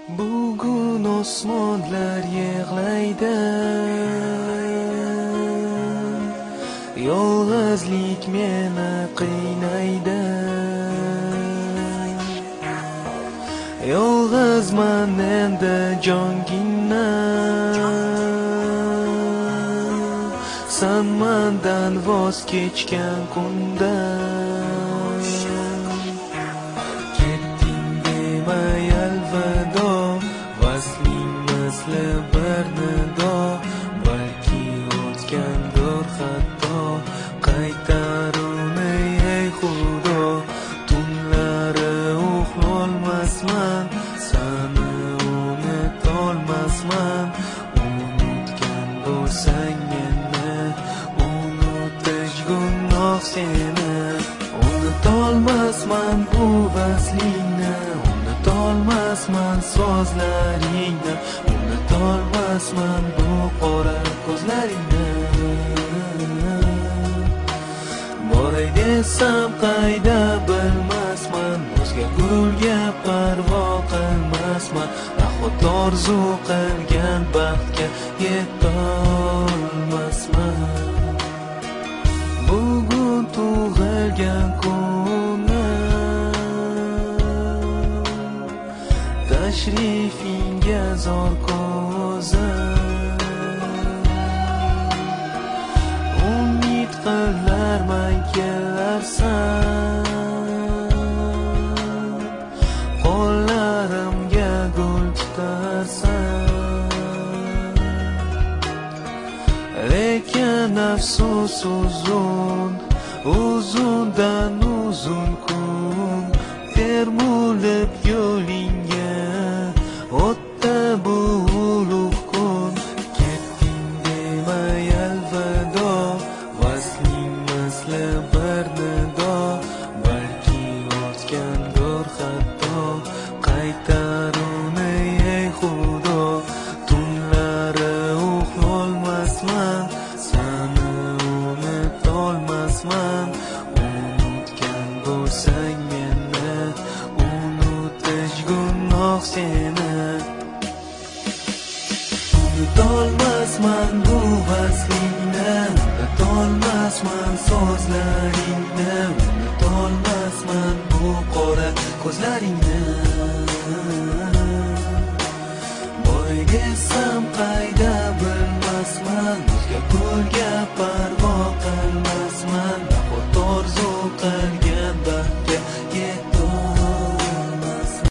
Bugun osmonlar yig'laydi, yolg'izlik meni qiynaydi. Yolg'izman endi jongina, san mendan voz kechgan kunda. Ketding demay alvido, vasling misli bir nido. Balki o'tgandir hatto, qaytar uni ey xudo. Tunlari uxlolmasman, sani unutolmasman. Unutgan bo'lsang meni, unutish gunoh seni. Unutolmasman bu vaslingni, unutolmasman so'zlaringni, unutolmasman bu qora ko'zlaringni. Boray desam qayda bilmasman, o'zga gulga parvo qilmasman. Nahot orzu qilgan baxtga yetolmasman. Bugun tug'ilgan kunim, tashrifingga zor ko'zim. Umid qilarman kelarsan, qo'llarimga gul tutarsan. Lekin afsus uzun, uzundan uzun kun termulib yo'lingga o'tdi bu ulug' kun. Ketding demay alvido, vasling misli bir nido. Balki o'tgandir hatto, qaytar uni ey xudo. Tunlari uxlolmasman, sani unutolmasman. Unutgan bo'lsang meni, unutish gunoh seni. Unutolmasman bu vaslingni, unutolmasman so'zlaringni, unutolmasman bu qora ko'zlaringni. Boray desam qayda bilmasman, o'zga ko'lga parvo